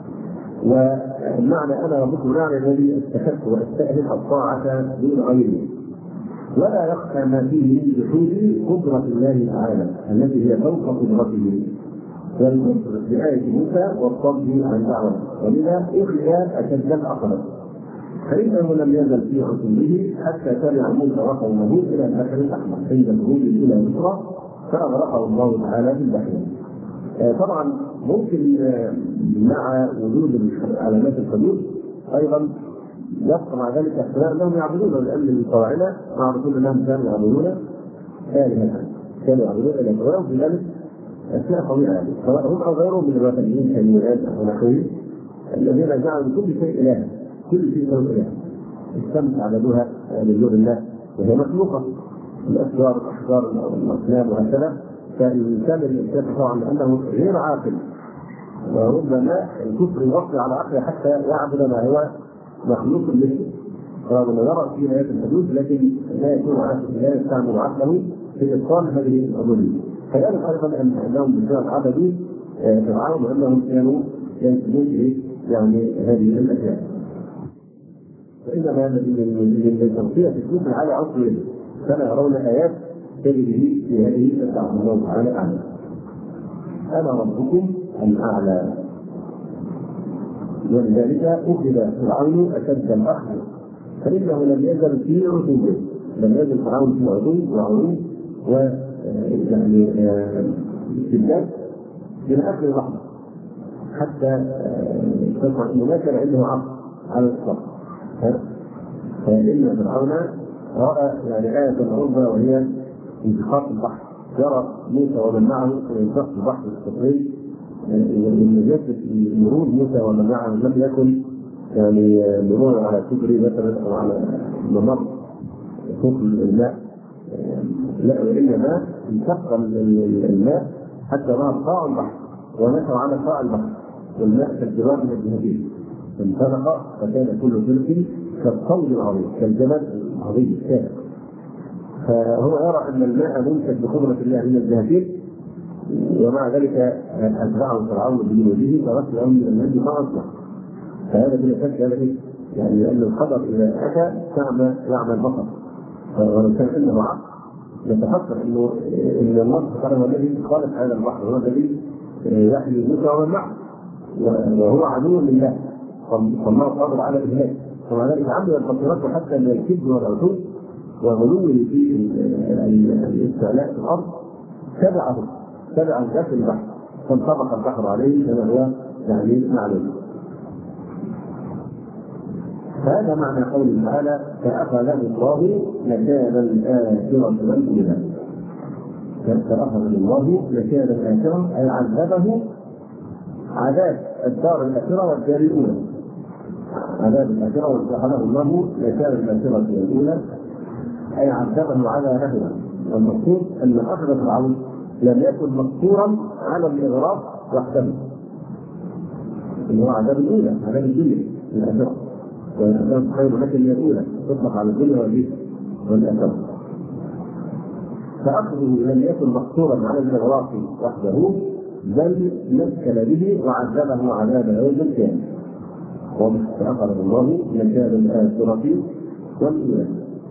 ومعنى انا ربكم الاعلى الذي استحق واستاهل الطاعه دون غيره، ولا يخفى ما فيه من جحود قدره الله تعالى التي هي فوق قدرته، والكفر بآية موسى والصد عن دعوته، ولذا اخذ اشد الاخر، فانه لم يزل في عصمه حتى تبع موسى وقومه الى البحر الاحمر عند الخروج الى مصر فاغرقه الله تعالى في البحر. طبعا ممكن مع وجود علامات الحدود ايضا يبقى مع ذلك احتمال انهم يعبدون، لان الفراعنه معروفون انهم كانوا يعبدون الهه، كانوا يعبدون الهه، وفي ذلك اشياء قويه يعني سواء هم او غيرهم من الوثنيين كاليونان او نحوهم الذين جعلوا كل شيء الها، كل شيء له اله. الشمس عبدوها من دون الله وهي مخلوقه، الاشجار الاحجار الاصنام وهكذا. فالإنسان الإنسان طبعا لأنه غير عاقل، وربما الكفر يغطي على عقله حتى يعبد ما هو مخلوق مثله، رغم يرى في آيات الحدود لكن لا يكون عاقل، لا يستعمل عقله في إبطال هذه الأمور. فيعرف أيضا أنهم بالفعل عبدوا فرعون وأنهم كانوا ينسبون إليه يعني هذه الأشياء. وإنما من تغطية الكفر على عصره، فلا يرون آيات تجري في هذه الدعوة. الله تعالى أعلم. أنا ربكم الأعلى. ولذلك أخذ فرعون أشد الأخذ، فإنه لم يزل في عتوبه، لم يزل فرعون في عتوب وعروض ويعني استبداد من آخر لحظة، حتى تسمع أنه ما كان عنده عقل على الإطلاق. فإن فرعون رأى يعني آية عظمى وهي انشقاق البحر، يرى موسى ومن معه ينشق البحر الصخري، يجدد مرور موسى ومن معه لم يكن يعني مرور على كبري مثلا او على ممر فوق الماء، لا وانما انشق الماء حتى ظهر قاع البحر ونشر على قاع البحر، والماء كالجبال من الجهتين، فانطلق فكان كل فلك كالطود العظيم، كالجبل العظيم الشاهق. فهو يرى ان الماء ممسك بقدره الله من الجهتين، ومع ذلك اتبعه فرعون بجنوده فرسلهم من المجد فاصبح. فهذا بلا شك هذا يعني لان القدر اذا اتى تعمى يعمى البصر، ولو كان عنده عقل يتفكر انه ان الله سبحانه هو الذي خالق هذا البحر، هو الذي يحيي موسى ومن معه، وهو عدو لله فالله قادر على اهلاكه. ومع ذلك عمل البصيرات حتى من الكذب والعتوب وغلوه في الاستعلاء في الارض تبعه تبعه داخل البحر، فانطبق البحر عليه كما هو يعني معلوم. هذا معنى قوله تعالى فأخذه الله نكال الآخرة والأولى. فأخذه الله نكال الآخرة أي عذبه عذاب الدار الآخرة والدار الأولى. عذاب الآخرة وأخذه الله نكال الآخرة والأولى أي عذبه على نهره. والمقصود أن أخذ فرعون لم يكن مقصورا على الإغراق وحده، اللي هو عذاب الأولى، عذاب الدنيا الآخرة، والأسباب خير لك من الأولى تطلق على الدنيا والآخرة. فأخذه لم يكن مقصورا على الإغراق وحده، بل مثل به وعذبه عذاب يوم القيامة. فأخذه الله نكال الآخرة والأولى.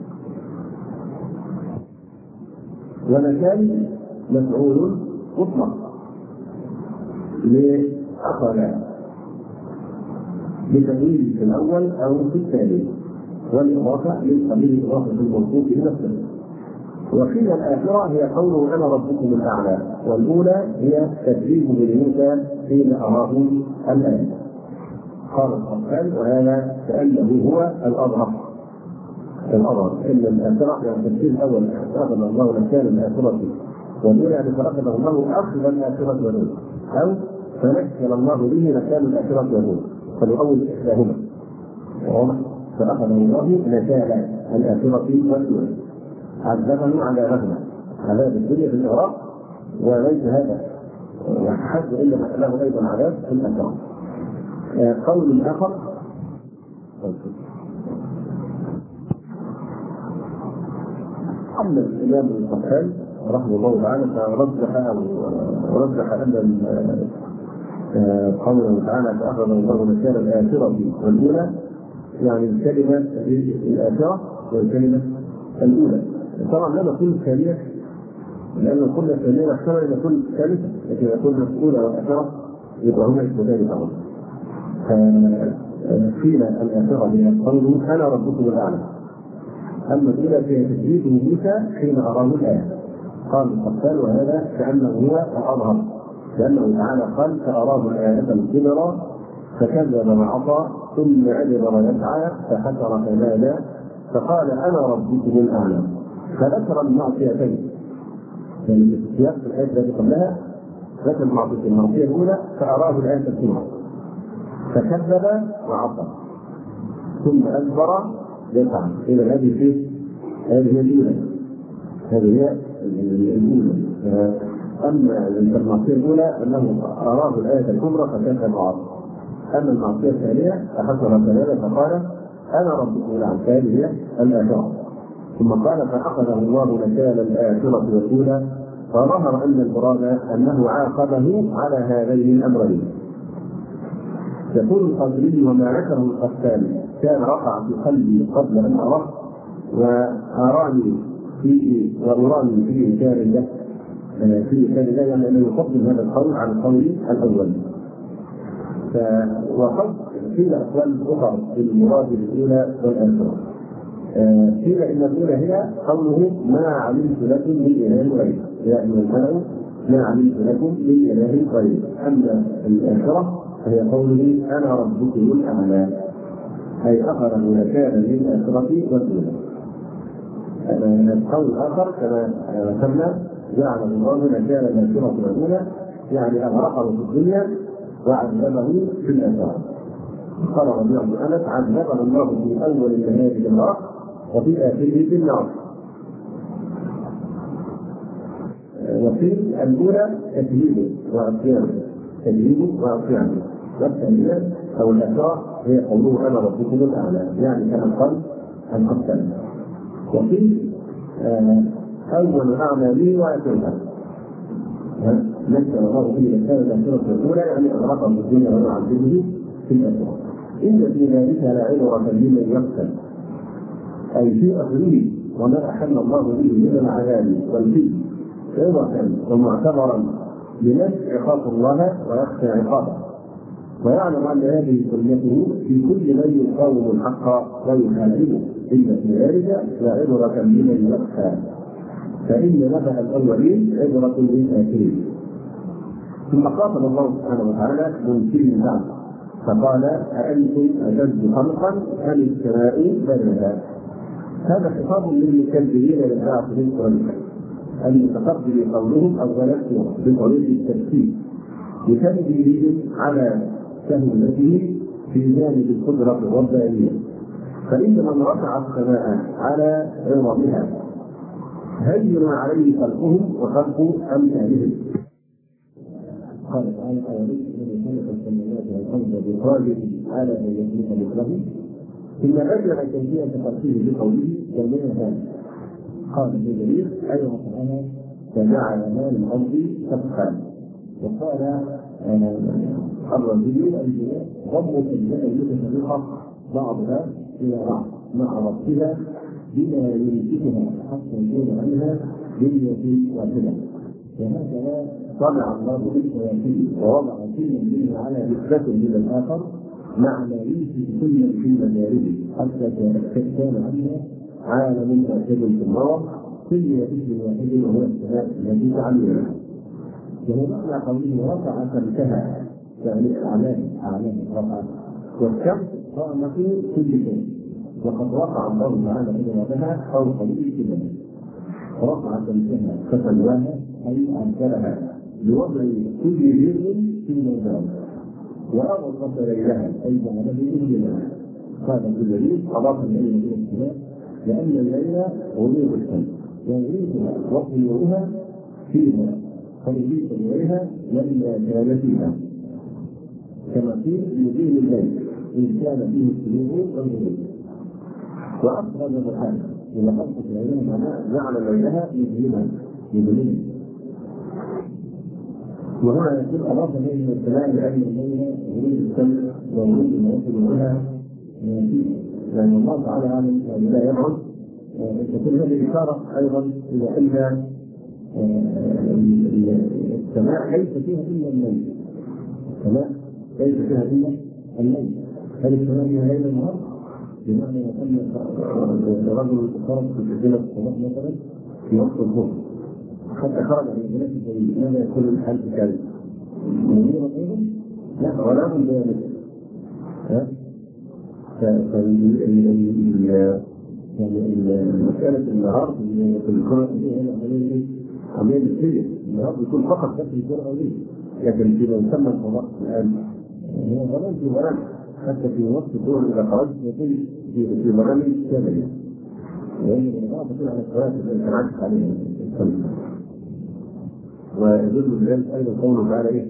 ونكال مفعول مطلق لأخذ بتأويل في الأول أو في الثاني، والإضافة للقبيل إضافة الموصوف بنفسه. وقيل الآخرة هي قوله أنا ربكم الأعلى، والأولى هي تدريب لموسى حين أراه الآية. قال القرآن وهذا كأنه هو الأظهر الأظهر إن الآخرة يعني التفسير الأول أخذ الله نكال الآخرة والأولى يعني فأخذ الله أخذ الآخرة والأولى، أو فنكل الله به نكال الآخرة والأولى، فالأول إحداهما واضح. فأخذ الله نكال الآخرة والأولى عذبه على رغبة عذاب الدنيا في الإغراق، وليس هذا يحد إلا له أيضا عذاب في الآخرة. قول آخر أما الإمام القحطاني رحمه الله تعالى فرجح ورجح أن قوله تعالى فأخذ الله نكال الآخرة والأولى يعني الكلمة الآخرة والكلمة الأولى. طبعا لا نقول الثانية لأن كل الثانية يحتمل أن يكون ثالثة، لكن يكون الأولى والآخرة يبقى هما اسمتان طبعا. قيل الآخرة هي قوله أنا ربكم الأعلى، أما الأولى فهي تثبيته موسى حين أراه الآية. قال القحطاني وهذا كأنه هو الأظهر، لأنه تعالى قال فأراه الآية الكبرى فكذب وعصى ثم أدبر يسعى فحشر فنادى فقال أنا ربكم الأعلى. فذكر المعصيتين، يعني في السياق في الآية التي قبلها ذكر المعصيتين، المعصية الأولى فأراه الآية الكبرى فكذب وعصى ثم أدبر يسعى. إذا هذه فيه هذه هي الأولى، هذه هي الأولى. أما المعصية الأولى أنه أراه الآية الكبرى فكذب وعصى. أما المعصية الثانية فحشر فنادى فقال أنا ربكم الأعلى، هذه هي الآخرة. ثم قال فأخذه الله نكال الآخرة والأولى، فظهر أن المراد أنه عاقبه على هذين الأمرين. يقول القادري وما ذكره القحطاني كان وقع في قلبي قبل ان اراه واراني فيه واراني فيه كان له في كان له يعني انه يفضل هذا القول عن القول الاول. وقد قيل اقوال اخرى بالمراد الاولى والاخره. قيل ان الاولى هي قوله ما علمت لكم من اله غيره، يا ايها الملأ ما علمت لكم من اله غيره. اما الاخره فهي قوله انا ربكم الاعلى، اي اخذ مكانا للاخره والاولى. القول الاخر كما ذكرنا جعل الله مكان الاخره والاولى، يعني اغرقه في الدنيا وعذبه في الاخره. قال ربيع بن انس عذبه الله في اول النهار بالنار وفي اخره بالنار. وفي الاولى تكذيب وعصيان، تكذيب وعصيان. والثانيه او الاخره هي قوله انا ربكم الاعلى، يعني كما قال القتال. وفي اول اعماله واخرها نكر الله به مكان الاخره الاولى، يعني اغرقه في الدنيا ويعذبه في الاخره. ان في ذلك لعبره لمن يقتل، اي في اخره وما احل الله به من العذاب والفي عبره ومعتبرا لمن يخاف الله ويخشى عقابه، ويعلم ان هذه سنته في كل من يقاوم الحق ويحاربه. ان في ذلك لعبره لمن يخشى، فان نبأ الاولين عبره للاخرين. ثم خاطب الله سبحانه وتعالى منكرين بعد فقال أأنتم أشد خلقا أم السماء بناها. هذا خطاب للمكذبين للبعث بالقرآن المتقبل قولهم أولا بطريق التفسير لتنبيههم على سهولته في جانب القدرة الربانية. فإن من رفع السماء على عظمها هين عليه خلقهم وخلق أمثالهم. قال تعالى أولئك الذين خلق السماوات والأرض بقادر على أن يخلق مثلهم. ثم بين كيفية خلقه بقوله جميعا. قال في دليل أيها تعالى فجعلنا للأرض سبحا. وقال الرجل الجنة ضم الأجزاء المتفرقة بعضها إلى بعض مع ربطها بما يمسكها حتى يكون عنها بنية واحدة. وهكذا صنع الله بالكواكب ووضع كل منه على نسبة إلى الآخر مع ما يمسك كل في مجاله حتى كان عنها عالم واحد في النظر كل اسم واحد وهو السماء التي تعلمها. وهو معنى قوله رفع سمكها يعني أعلام أعلام رفع، والشمس قامت كل شيء، وقد رفع الله تعالى قدرتها فوق كل رفع سمكها فسواها أي أنزلها بوضع كل ذر في ميزان، وأغطس ليلها أي جعله مظلما. قال ابن جرير أضاف الليل إلى السماء لأن الليل غروب الشمس وغروبها وطلوعها فيها، فنضيف إليها لما كان فيها، كما قيل يزيل الليل إن كان فيه الطلوع والغروب. وأخرج الرحال إلى خلقة العلم جعل ليلها مظلما مظلما. وهنا يقول أضاف بين السماء لأن الليل غروب الشمس وغروب ما يصل فيه، لأن الله تعالى عالم لا يبعد. تكون هذه إشارة أيضا إلى أن السماء ليس فيها إلا الليل، السماء ليس فيها إلا الليل. هل السماء فيها ليل ونهار؟ بمعنى أن رجل خرج في سفينة السماء مثلا في وقت الظهر حتى خرج عن البلاد الجديد، ماذا يكون الحال في كذا؟ منيرا أيضا؟ لا ولا من ذلك. يعني مسألة النهار في الكرة دي هي عملية عملية نسبية. النهار بيكون فقط بس في الكرة دي، لكن فيما يسمى الفضاء الآن هو ظلام في ظلام، حتى في وقت الظهر إذا خرجت يكون في ظلام كامل. وهي الإضاءة تكون على الكواكب التي تنعكس عليها الشمس. ويدل بذلك أيضا قوله تعالى إيه؟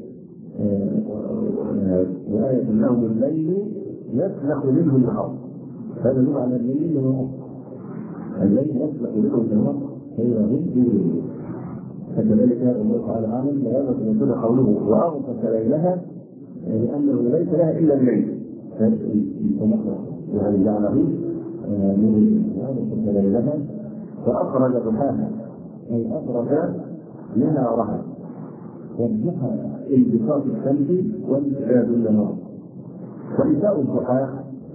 وآية لهم الليل يسلخ منه النهار. هذا يدل على الليل والنهار. الليل يسلخ منه النهار هي غير. فكذلك الله تعالى أعلم بهذا يكون قوله وأغطس ليلها لأنه ليس لها إلا الليل. يعني جعله من الإنسان لها فأخرج ضحاها أي أخرج نهارها والضحى انبساط الشمس وانسداد النهار. وإيتاء الضحى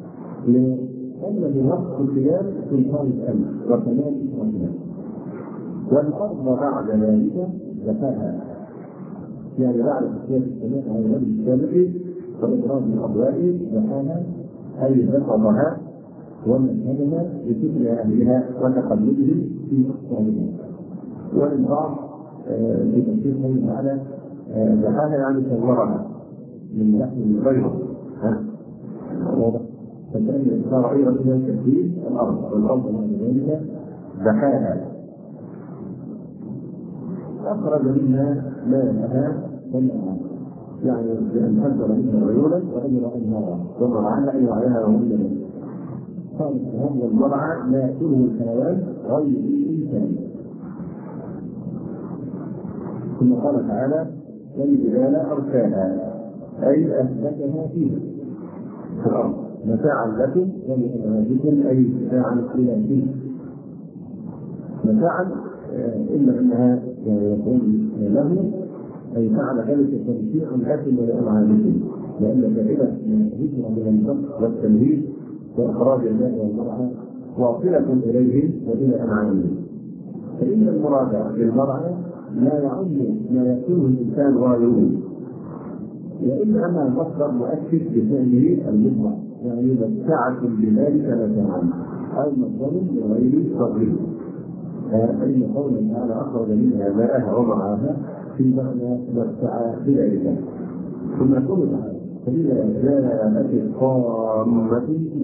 لأنه وقت القيام سلطان الأمر وكمال الرحمن. والأرض بعد ذلك دفاها يعني بعد تسوية السماء على الوجه السابق وإبراز الأضواء دفاها أي بسطها ومنهجها لسكن أهلها وتقلبهم في أقطارهم. والبعض في تفسير قوله تعالى دفاها يعني صورها من لحم البيض واضح. فكان الإشارة أيضا إلى تكوين الأرض والأرض بعد ذلك دفاها أخرج منها ماءها والأنهار يعني بأن أجر منها عيونا وأجر أنهارا ومرعاها أن يرعاها ومن قال هذا المرعى لا يأكله الحيوان غير الإنسان. ثم قال تعالى والجبال أرساها أي أثبتها فيها في الأرض متاعا لكم ولأولادكم أي متاعا إلى فيه متاعا إلا أنها يكون له أي فعل ذلك تمشيعا لكم ولأولادكم لأن فائدة الهجرة من الفقر والتمهيد وإخراج الماء والمرعى واصلة إليهم وإلى أنعامهم. فإن المراد بالمرعى لا يعم ما يأكله الإنسان غيره وإن أما مصدر مؤكد بفعله المطلق يعني متعة بذلك متاعا أو مصدر لغير صغير. فإن قوله تعالى أخرج منها ماءها ومرعاها في معنى متعة بذلك. ثم يقول تعالى فإذا جاءت الطامة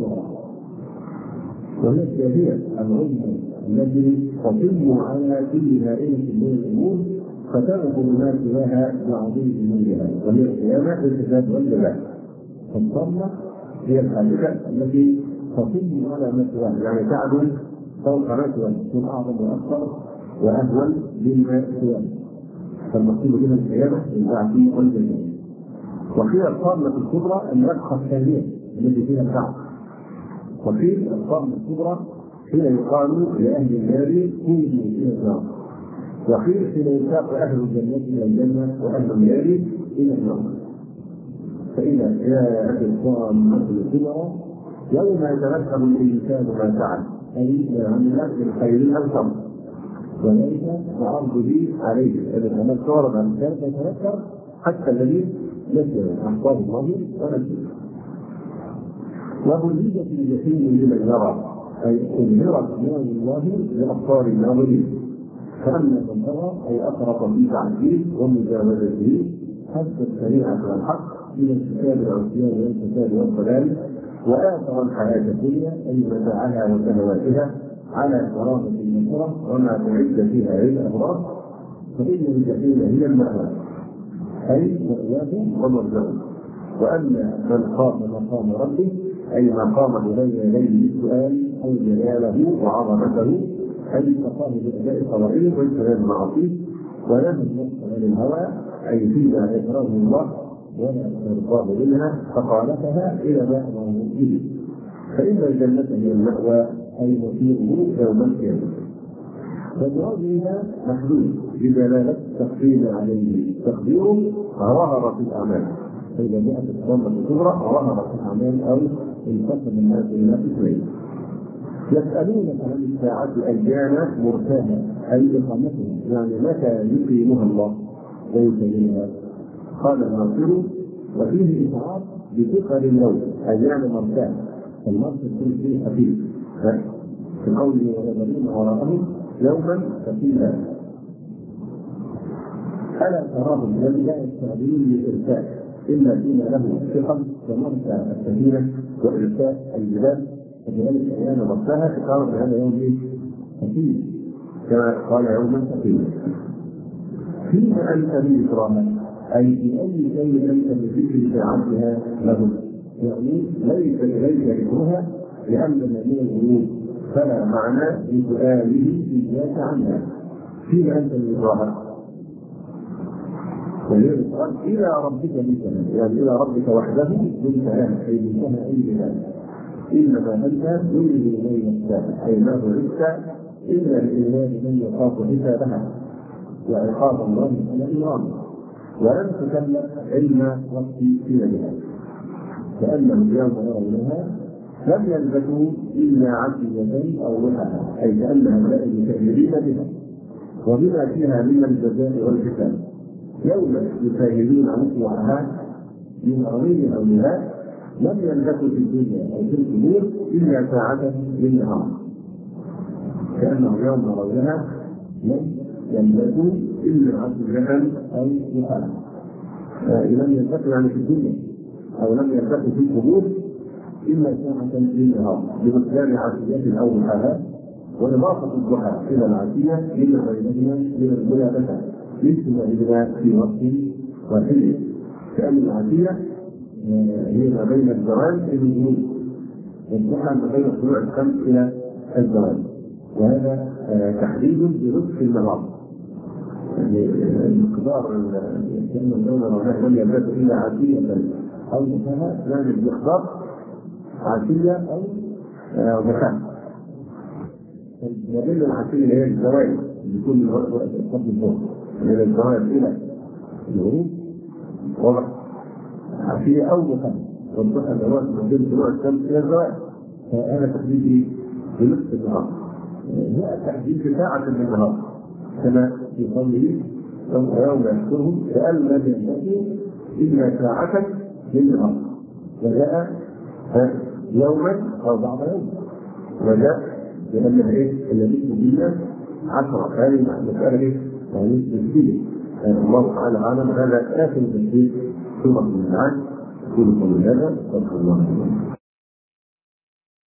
وهي الشافية العظمى التي تتم على كل هائلة من الأمور فتأخذ ما سواها بعظيم ذنوبها وهي القيامة بالحساب والجزاء. فالطامة هي الحادثة التي تتم على ما سواها يعني تعدل فوق ما سواها تكون أعظم وأكثر وأهون مما سواها. فالمقصود بها القيامة بالبعث والجزاء. وفي الطامة الكبرى النفخة الثانية التي فيها البعث. وفي الطامة الكبرى حين يقال لأهل النار كونوا في النار. وفي حين يساق أهل الجنة إلى الجنة وأهل النار إلى النار. فإذا جاءت الطامة الكبرى يوم يتذكر الإنسان ما فعل أي ما عمل من خير أو شر وليس بعرضه عليه الذي كما صار عن ذلك يتذكر حتى الذي نسي أحفظ الله ونسيه. وبرزت الجحيم لمن يرى أي أظهرت نار الله لأبصار الناظرين. فأما من يرى أي أفرط في تعجيل ومجاوزته حتى السريعة والحق من الكتاب والعصيان والفساد والضلال وآثر الحياة الدنيا أي متاعها وشهواتها على كرامة المنصرة وما تعد فيها للأبرار فإن الجحيم هي المأوى أي مأواه ومرجعه. وأما من خاف مقام ربه أي مقام بين يديه السؤال أو جلاله وعظمته أي تقام بأداء قضائه واجتناب معاصيه ونهى النفس عن الهوى أي فيما يكرهه الله ولا يرضاه منها فخالفها إلى ما أمره به. فإن الجنة هي المأوى أي مصيره يوم القيامة. فبرجها محدود بدلالة التقدير عليه تقديره ظهر في الأعمال. فإذا جاءت الطامة الكبرى ظهر في الأعمال أو انقسم الناس إلى قسمين. يسألونك عن الساعة أيان مرساها أي إقامتها يعني متى يقيمها الله ويسلمها. قال الناصر وفيه إشعار بثقل اليوم أيان مرساها المرسى يكون فيه خفيف في قوله ويذرون وراءهم يوما ثقيلا. ألا تراهم لم لا يستعجلون للإرساء إلا فيما له ثقل كمرسى السفينة وإرساء الجبال فذلك أيام مرساها إقامة هذا يوم ثقيل كما قال يوما ثقيلا. فيما أنت بذكراها أي في أي شيء أنت بذكر ساعتها لهم يعني ليس إليك ذكرها لأنها من الغيوب فلا معنى لسؤاله إياك عنها. فيما أنت بذكراها إلى ربك بالكلام يعني إلى ربك وحده بالكلام أي منتهى أي بلاد. إنما أنت يولي إليه الساعة، أي ما بعثت إلا لإيمان من يخاف حسابها وعقاب الله على إمامه، ولم تكلف علم وقت في ذلك، كأنهم يوم يرونها لم يلبثوا إلا عشية أو ضحاها، أي كأن هؤلاء المكذبين بها وبما فيها من الجزاء والحساب يوم يشاهدون مصلحها من عظيم أولياء لم يلبثوا في الدنيا أو في القبور إلا ساعة من نهار، كأنهم يوم يرونها لم يلبثوا إلا عشية أو ضحاها، لم يلبثوا يعني في الدنيا أو لم يلبثوا في القبور إلا ساعة من نهار بمقدار عشية أو ضحاها، وإضافة الضحى إلى العشية لما بينهما من المنافسة لما في وقت واحد، كأن العشية هي ما بين الزوال إلى الغروب والضحى ما بين طلوع الشمس إلى الزوال، وهذا تحديد بلطف النظام، يعني مقدار كأن الدولة هناك لم يلبث إلا عشية أو ضحاها، يعني المقدار عشية أو ضحاها. ما بين العشية اللي هي الزوال بكل وقت قبل الظهر من الزوال إلى الغروب وضع عشية أو ضحاها، والضحى الوقت ما بين طلوع الشمس إلى الزوال، فهذا تحديد بنصف النهار، هو تحديد ساعة من النهار كما في قوله يوم يذكرهم كأن لم يلبثوا إلا ساعة من النهار، وجاء يوما أو بعض يوم، وجاء لأن إيه الذي بنا عشرة، هذه مسألة يعني تسجيل الله تعالى أعلم. هذا آخر تسجيل سورة الأنعام. كل قول هذا استغفر الله.